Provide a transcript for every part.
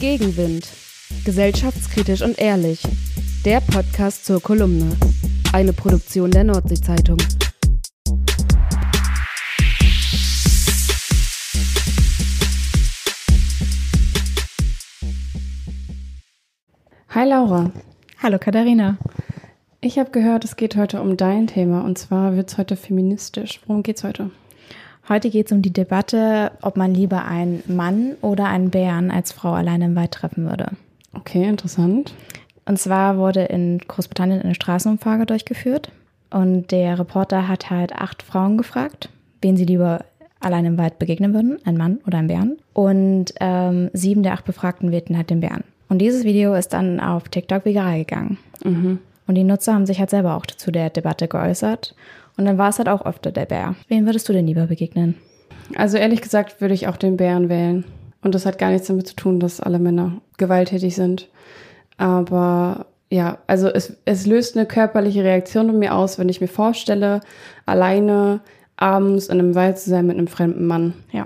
Gegenwind. Gesellschaftskritisch und ehrlich. Der Podcast zur Kolumne. Eine Produktion der Nordsee-Zeitung. Hi Laura. Hallo Katharina. Ich habe gehört, es geht heute um dein Thema und zwar wird es heute feministisch. Worum geht's heute? Heute geht es um die Debatte, ob man lieber einen Mann oder einen Bären als Frau alleine im Wald treffen würde. Okay, interessant. Und zwar wurde in Großbritannien eine Straßenumfrage durchgeführt und der Reporter hat halt 8 Frauen gefragt, wen sie lieber alleine im Wald begegnen würden, ein Mann oder ein Bären. Und 7 der 8 Befragten wählten halt den Bären. Und dieses Video ist dann auf TikTok viral gegangen. Mhm. Und die Nutzer haben sich halt selber auch zu der Debatte geäußert. Und dann war es halt auch öfter der Bär. Wen würdest du denn lieber begegnen? Also ehrlich gesagt würde ich auch den Bären wählen. Und das hat gar nichts damit zu tun, dass alle Männer gewalttätig sind. Aber ja, also es löst eine körperliche Reaktion in mir aus, wenn ich mir vorstelle, alleine abends in einem Wald zu sein mit einem fremden Mann. Ja.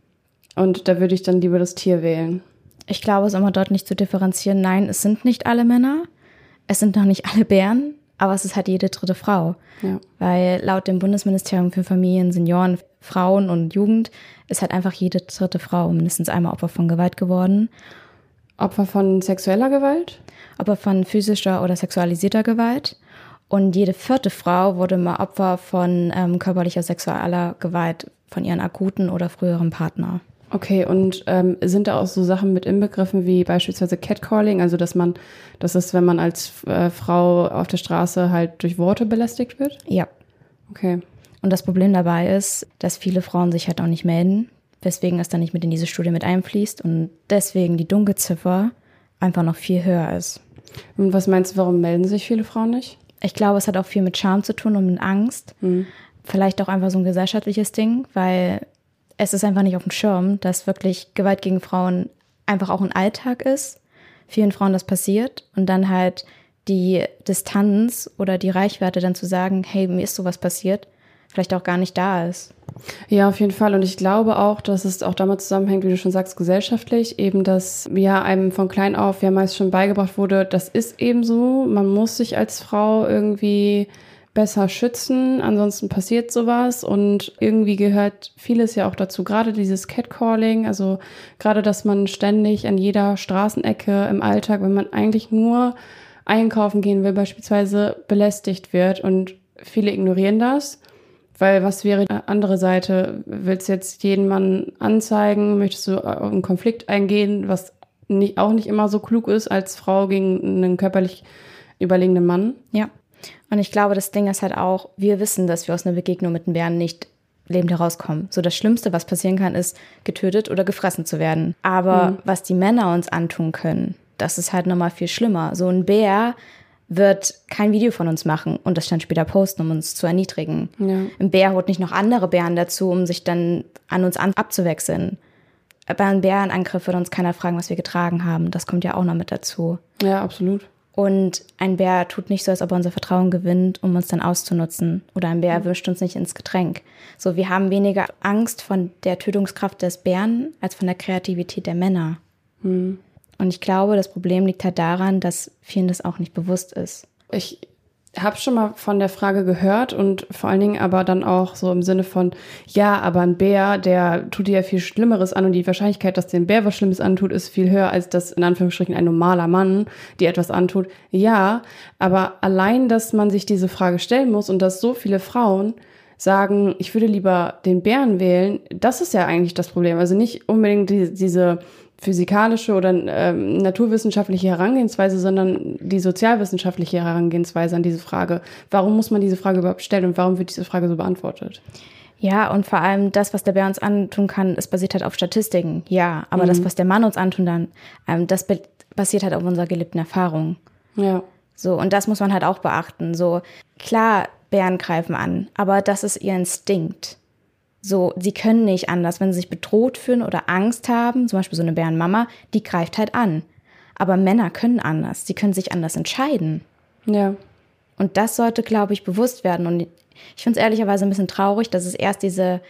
Und da würde ich dann lieber das Tier wählen. Ich glaube, es ist immer dort nicht zu differenzieren. Nein, es sind nicht alle Männer. Es sind noch nicht alle Bären. Aber es ist halt jede dritte Frau. Ja. Weil laut dem Bundesministerium für Familien, Senioren, Frauen und Jugend ist halt einfach jede dritte Frau mindestens einmal Opfer von Gewalt geworden. Opfer von sexueller Gewalt? Opfer von physischer oder sexualisierter Gewalt. Und jede 4. Frau wurde mal Opfer von körperlicher sexueller Gewalt von ihren akuten oder früheren Partner. Okay, und sind da auch so Sachen mit inbegriffen wie beispielsweise Catcalling, also das ist, wenn man als Frau auf der Straße halt durch Worte belästigt wird? Ja. Okay. Und das Problem dabei ist, dass viele Frauen sich halt auch nicht melden, weswegen es dann nicht mit in diese Studie mit einfließt und deswegen die Dunkelziffer einfach noch viel höher ist. Und was meinst du, warum melden sich viele Frauen nicht? Ich glaube, es hat auch viel mit Scham zu tun und mit Angst. Vielleicht auch einfach so ein gesellschaftliches Ding, weil es ist einfach nicht auf dem Schirm, dass wirklich Gewalt gegen Frauen einfach auch ein Alltag ist. Vielen Frauen das passiert und dann halt die Distanz oder die Reichweite dann zu sagen, hey, mir ist sowas passiert, vielleicht auch gar nicht da ist. Ja, auf jeden Fall. Und ich glaube auch, dass es auch damit zusammenhängt, wie du schon sagst, gesellschaftlich, eben, dass ja einem von klein auf ja meist schon beigebracht wurde, das ist eben so, man muss sich als Frau irgendwie besser schützen, ansonsten passiert sowas und irgendwie gehört vieles ja auch dazu, gerade dieses Catcalling, also gerade, dass man ständig an jeder Straßenecke im Alltag, wenn man eigentlich nur einkaufen gehen will, beispielsweise belästigt wird und viele ignorieren das, weil was wäre die andere Seite? Willst du jetzt jeden Mann anzeigen? Möchtest du auf einen Konflikt eingehen, was auch nicht immer so klug ist als Frau gegen einen körperlich überlegenen Mann? Ja. Und ich glaube, das Ding ist halt auch, wir wissen, dass wir aus einer Begegnung mit einem Bären nicht lebend herauskommen. So das Schlimmste, was passieren kann, ist, getötet oder gefressen zu werden. Aber was die Männer uns antun können, das ist halt nochmal viel schlimmer. So ein Bär wird kein Video von uns machen und das dann später posten, um uns zu erniedrigen. Ja. Ein Bär holt nicht noch andere Bären dazu, um sich dann an uns abzuwechseln. Bei einem Bärenangriff wird uns keiner fragen, was wir getragen haben. Das kommt ja auch noch mit dazu. Ja, absolut. Und ein Bär tut nicht so, als ob er unser Vertrauen gewinnt, um uns dann auszunutzen. Oder ein Bär wischt uns nicht ins Getränk. So, wir haben weniger Angst von der Tötungskraft des Bären als von der Kreativität der Männer. Und ich glaube, das Problem liegt halt daran, dass vielen das auch nicht bewusst ist. Ich habe schon mal von der Frage gehört und vor allen Dingen aber dann auch so im Sinne von, ja, aber ein Bär, der tut dir ja viel Schlimmeres an und die Wahrscheinlichkeit, dass dem Bär was Schlimmes antut, ist viel höher, als dass in Anführungsstrichen ein normaler Mann dir etwas antut. Ja, aber allein, dass man sich diese Frage stellen muss und dass so viele Frauen sagen, ich würde lieber den Bären wählen, das ist ja eigentlich das Problem. Also nicht unbedingt diese physikalische oder naturwissenschaftliche Herangehensweise, sondern die sozialwissenschaftliche Herangehensweise an diese Frage. Warum muss man diese Frage überhaupt stellen und warum wird diese Frage so beantwortet? Ja, und vor allem das, was der Bär uns antun kann, es basiert halt auf Statistiken. Ja, aber das, was der Mann uns antun dann, das basiert halt auf unserer gelebten Erfahrung. Ja. So, und das muss man halt auch beachten. So, klar, Bären greifen an, aber das ist ihr Instinkt. So, sie können nicht anders. Wenn sie sich bedroht fühlen oder Angst haben, zum Beispiel so eine Bärenmama, die greift halt an. Aber Männer können anders. Sie können sich anders entscheiden. Ja. Und das sollte, glaube ich, bewusst werden. Und ich finde es ehrlicherweise ein bisschen traurig, dass es erst diese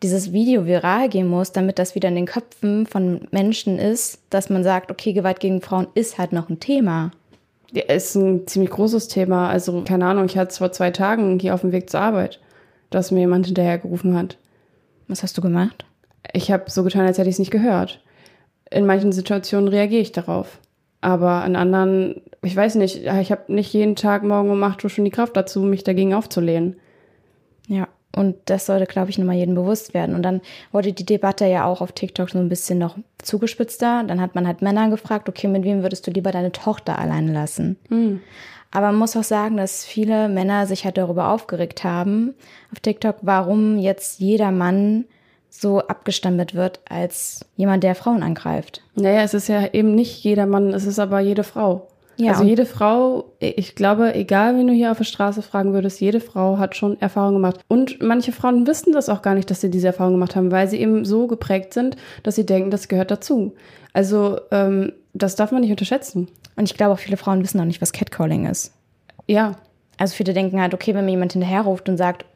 dieses Video viral gehen muss, damit das wieder in den Köpfen von Menschen ist, dass man sagt, okay, Gewalt gegen Frauen ist halt noch ein Thema. Ja, ist ein ziemlich großes Thema. Also, keine Ahnung, ich hatte es vor 2 Tagen hier auf dem Weg zur Arbeit, dass mir jemand hinterhergerufen hat. Was hast du gemacht? Ich habe so getan, als hätte ich es nicht gehört. In manchen Situationen reagiere ich darauf. Aber in anderen, ich weiß nicht, ich habe nicht jeden Tag morgen um 8 Uhr schon die Kraft dazu, mich dagegen aufzulehnen. Ja, und das sollte, glaube ich, nochmal jedem bewusst werden. Und dann wurde die Debatte ja auch auf TikTok so ein bisschen noch zugespitzter. Dann hat man halt Männer gefragt, okay, mit wem würdest du lieber deine Tochter alleine lassen? Aber man muss auch sagen, dass viele Männer sich halt darüber aufgeregt haben auf TikTok, warum jetzt jeder Mann so abgestempelt wird als jemand, der Frauen angreift. Naja, es ist ja eben nicht jeder Mann, es ist aber jede Frau. Ja, also jede Frau, ich glaube, egal wen du hier auf der Straße fragen würdest, jede Frau hat schon Erfahrungen gemacht. Und manche Frauen wissen das auch gar nicht, dass sie diese Erfahrung gemacht haben, weil sie eben so geprägt sind, dass sie denken, das gehört dazu. Also das darf man nicht unterschätzen. Und ich glaube auch, viele Frauen wissen auch nicht, was Catcalling ist. Ja. Also viele denken halt, okay, wenn mir jemand hinterherruft und sagt,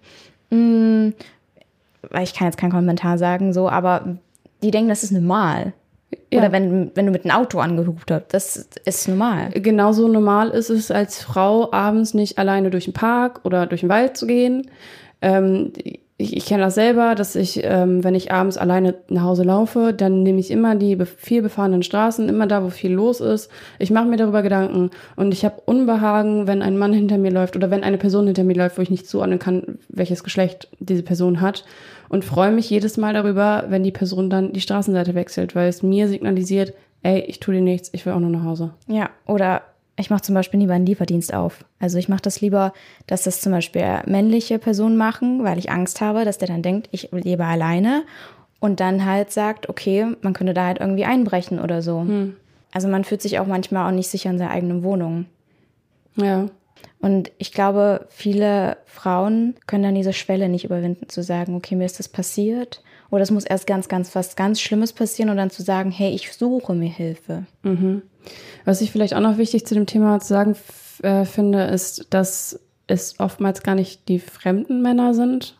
weil ich kann jetzt keinen Kommentar sagen, so, aber die denken, das ist normal. Ja. Oder wenn du mit einem Auto angehupt hast, das ist normal. Genauso normal ist es, als Frau abends nicht alleine durch den Park oder durch den Wald zu gehen. Ich kenne das selber, dass ich, wenn ich abends alleine nach Hause laufe, dann nehme ich immer die viel befahrenen Straßen, immer da, wo viel los ist. Ich mache mir darüber Gedanken und ich habe Unbehagen, wenn ein Mann hinter mir läuft oder wenn eine Person hinter mir läuft, wo ich nicht zuordnen kann, welches Geschlecht diese Person hat, und freue mich jedes Mal darüber, wenn die Person dann die Straßenseite wechselt, weil es mir signalisiert, ey, ich tue dir nichts, ich will auch nur nach Hause. Ja, oder ich mache zum Beispiel lieber einen Lieferdienst auf. Also ich mache das lieber, dass das zum Beispiel männliche Personen machen, weil ich Angst habe, dass der dann denkt, ich lebe alleine und dann halt sagt, okay, man könnte da halt irgendwie einbrechen oder so. Also man fühlt sich auch manchmal auch nicht sicher in seiner eigenen Wohnung. Ja. Und ich glaube, viele Frauen können dann diese Schwelle nicht überwinden, zu sagen, okay, mir ist das passiert. Oder es muss erst was ganz Schlimmes passieren und dann zu sagen, hey, ich suche mir Hilfe. Was ich vielleicht auch noch wichtig zu dem Thema zu sagen finde, ist, dass es oftmals gar nicht die fremden Männer sind,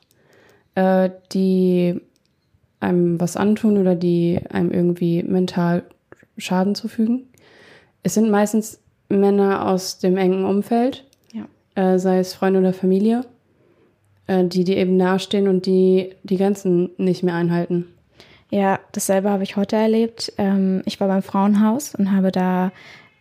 die einem was antun oder die einem irgendwie mental Schaden zufügen. Es sind meistens Männer aus dem engen Umfeld, sei es Freunde oder Familie, die dir eben nahestehen und die Grenzen nicht mehr einhalten. Ja, dasselbe habe ich heute erlebt. Ich war beim Frauenhaus und habe da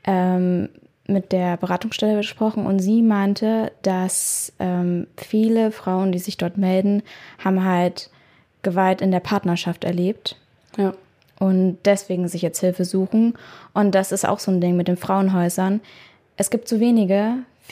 mit der Beratungsstelle gesprochen und sie meinte, dass viele Frauen, die sich dort melden, haben halt Gewalt in der Partnerschaft erlebt. Ja. Und deswegen sich jetzt Hilfe suchen. Und das ist auch so ein Ding mit den Frauenhäusern. Es gibt zu wenige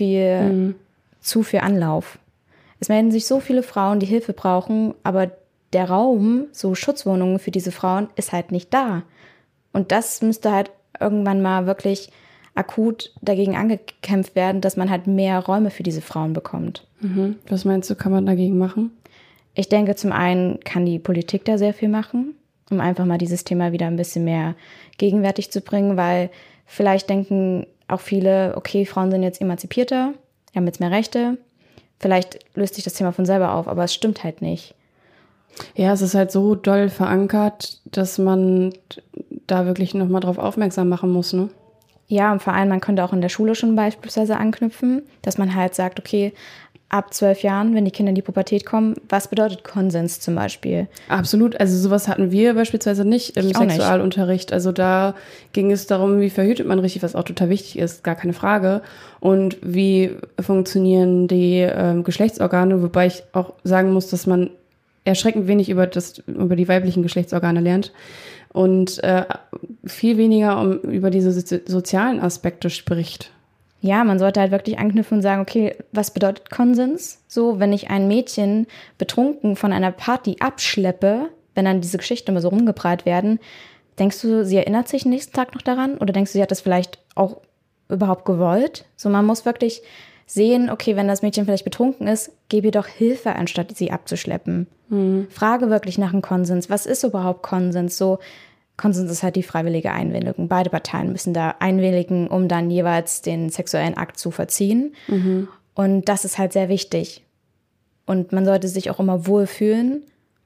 zu viel Anlauf. Es melden sich so viele Frauen, die Hilfe brauchen, aber der Raum, so Schutzwohnungen für diese Frauen, ist halt nicht da. Und das müsste halt irgendwann mal wirklich akut dagegen angekämpft werden, dass man halt mehr Räume für diese Frauen bekommt. Was meinst du, kann man dagegen machen? Ich denke, zum einen kann die Politik da sehr viel machen, um einfach mal dieses Thema wieder ein bisschen mehr gegenwärtig zu bringen, weil vielleicht denken auch viele, okay, Frauen sind jetzt emanzipierter, haben jetzt mehr Rechte. Vielleicht löst sich das Thema von selber auf, aber es stimmt halt nicht. Ja, es ist halt so doll verankert, dass man da wirklich nochmal drauf aufmerksam machen muss, ne? Ja, und vor allem, man könnte auch in der Schule schon beispielsweise anknüpfen, dass man halt sagt, okay, ab 12 Jahren, wenn die Kinder in die Pubertät kommen, was bedeutet Konsens zum Beispiel? Absolut, also sowas hatten wir beispielsweise nicht im Sexualunterricht. Also da ging es darum, wie verhütet man richtig, was auch total wichtig ist, gar keine Frage. Und wie funktionieren die Geschlechtsorgane, wobei ich auch sagen muss, dass man erschreckend wenig über die weiblichen Geschlechtsorgane lernt und viel weniger über diese sozialen Aspekte spricht. Ja, man sollte halt wirklich anknüpfen und sagen, okay, was bedeutet Konsens? So, wenn ich ein Mädchen betrunken von einer Party abschleppe, wenn dann diese Geschichten immer so rumgeprallt werden, denkst du, sie erinnert sich nächsten Tag noch daran? Oder denkst du, sie hat das vielleicht auch überhaupt gewollt? So, man muss wirklich sehen, okay, wenn das Mädchen vielleicht betrunken ist, gebe ihr doch Hilfe, anstatt sie abzuschleppen. Frage wirklich nach einem Konsens. Was ist überhaupt Konsens? So, Konsens ist halt die freiwillige Einwilligung. Beide Parteien müssen da einwilligen, um dann jeweils den sexuellen Akt zu vollziehen. Und das ist halt sehr wichtig. Und man sollte sich auch immer wohlfühlen. Und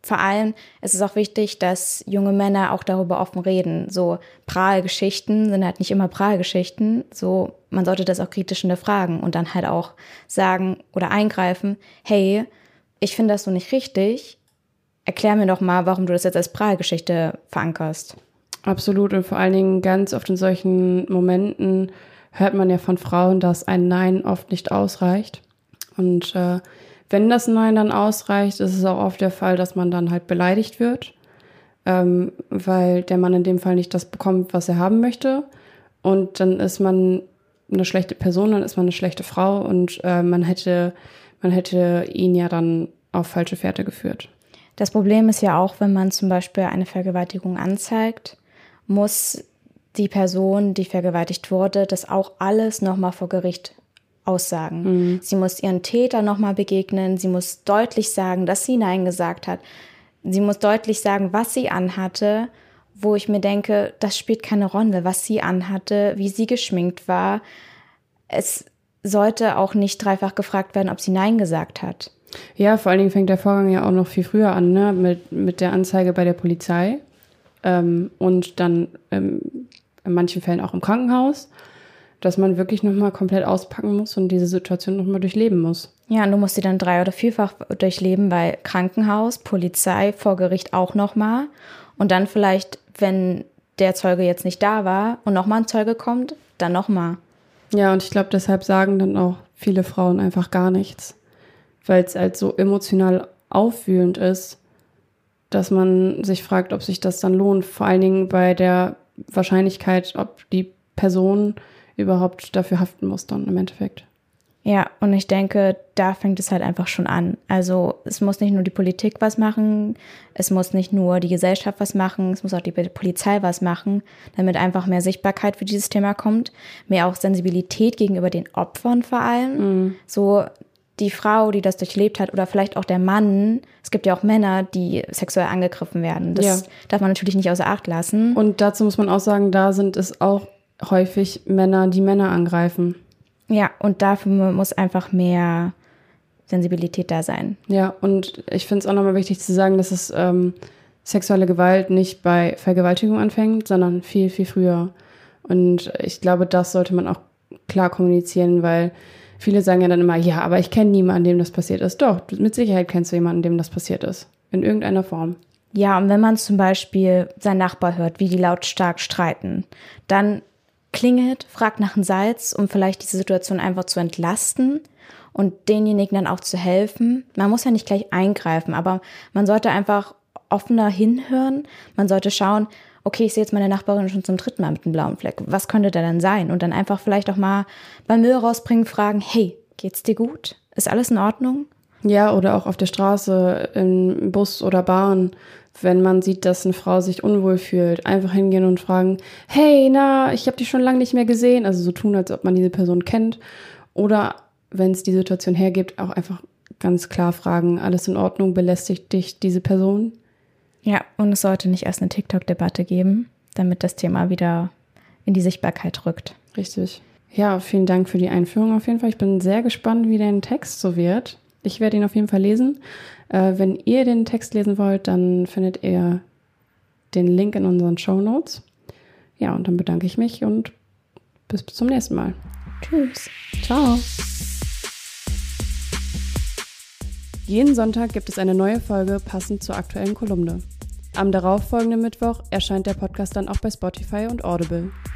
vor allem ist es auch wichtig, dass junge Männer auch darüber offen reden. So Prahlgeschichten sind halt nicht immer Prahlgeschichten. So, man sollte das auch kritisch hinterfragen und dann halt auch sagen oder eingreifen, hey, ich finde das so nicht richtig. Erklär mir doch mal, warum du das jetzt als Prahlgeschichte verankerst. Absolut, und vor allen Dingen ganz oft in solchen Momenten hört man ja von Frauen, dass ein Nein oft nicht ausreicht. Und wenn das Nein dann ausreicht, ist es auch oft der Fall, dass man dann halt beleidigt wird, weil der Mann in dem Fall nicht das bekommt, was er haben möchte. Und dann ist man eine schlechte Person, dann ist man eine schlechte Frau und man hätte ihn ja dann auf falsche Fährte geführt. Das Problem ist ja auch, wenn man zum Beispiel eine Vergewaltigung anzeigt, muss die Person, die vergewaltigt wurde, das auch alles nochmal vor Gericht aussagen. Sie muss ihren Täter nochmal begegnen, sie muss deutlich sagen, dass sie Nein gesagt hat. Sie muss deutlich sagen, was sie anhatte, wo ich mir denke, das spielt keine Rolle, was sie anhatte, wie sie geschminkt war. Es sollte auch nicht dreifach gefragt werden, ob sie Nein gesagt hat. Ja, vor allen Dingen fängt der Vorgang ja auch noch viel früher an, ne? Mit der Anzeige bei der Polizei und dann in manchen Fällen auch im Krankenhaus, dass man wirklich nochmal komplett auspacken muss und diese Situation nochmal durchleben muss. Ja, und du musst sie dann 3- oder 4-fach durchleben, weil Krankenhaus, Polizei, vor Gericht auch nochmal. Und dann vielleicht, wenn der Zeuge jetzt nicht da war und nochmal ein Zeuge kommt, dann nochmal. Ja, und ich glaube, deshalb sagen dann auch viele Frauen einfach gar nichts, weil es halt so emotional aufwühlend ist, dass man sich fragt, ob sich das dann lohnt. Vor allen Dingen bei der Wahrscheinlichkeit, ob die Person überhaupt dafür haften muss dann im Endeffekt. Ja, und ich denke, da fängt es halt einfach schon an. Also es muss nicht nur die Politik was machen, es muss nicht nur die Gesellschaft was machen, es muss auch die Polizei was machen, damit einfach mehr Sichtbarkeit für dieses Thema kommt, mehr auch Sensibilität gegenüber den Opfern vor allem. So die Frau, die das durchlebt hat oder vielleicht auch der Mann. Es gibt ja auch Männer, die sexuell angegriffen werden. Das darf man natürlich nicht außer Acht lassen. Und dazu muss man auch sagen, da sind es auch häufig Männer, die Männer angreifen. Ja, und dafür muss einfach mehr Sensibilität da sein. Ja, und ich finde es auch nochmal wichtig zu sagen, dass es sexuelle Gewalt nicht bei Vergewaltigung anfängt, sondern viel, viel früher. Und ich glaube, das sollte man auch klar kommunizieren, weil viele sagen ja dann immer, ja, aber ich kenne niemanden, dem das passiert ist. Doch, mit Sicherheit kennst du jemanden, dem das passiert ist. In irgendeiner Form. Ja, und wenn man zum Beispiel seinen Nachbar hört, wie die lautstark streiten, dann klingelt, fragt nach einem Salz, um vielleicht diese Situation einfach zu entlasten und denjenigen dann auch zu helfen. Man muss ja nicht gleich eingreifen, aber man sollte einfach offener hinhören. Man sollte schauen, okay, ich sehe jetzt meine Nachbarin schon zum 3. Mal mit einem blauen Fleck. Was könnte der denn sein? Und dann einfach vielleicht auch mal beim Müll rausbringen, fragen, hey, geht's dir gut? Ist alles in Ordnung? Ja, oder auch auf der Straße, im Bus oder Bahn, wenn man sieht, dass eine Frau sich unwohl fühlt, einfach hingehen und fragen, hey, na, ich habe dich schon lange nicht mehr gesehen. Also so tun, als ob man diese Person kennt. Oder wenn es die Situation hergibt, auch einfach ganz klar fragen, alles in Ordnung, belästigt dich diese Person? Ja, und es sollte nicht erst eine TikTok-Debatte geben, damit das Thema wieder in die Sichtbarkeit rückt. Richtig. Ja, vielen Dank für die Einführung auf jeden Fall. Ich bin sehr gespannt, wie dein Text so wird. Ich werde ihn auf jeden Fall lesen. Wenn ihr den Text lesen wollt, dann findet ihr den Link in unseren Shownotes. Ja, und dann bedanke ich mich und bis zum nächsten Mal. Tschüss. Ciao. Jeden Sonntag gibt es eine neue Folge passend zur aktuellen Kolumne. Am darauffolgenden Mittwoch erscheint der Podcast dann auch bei Spotify und Audible.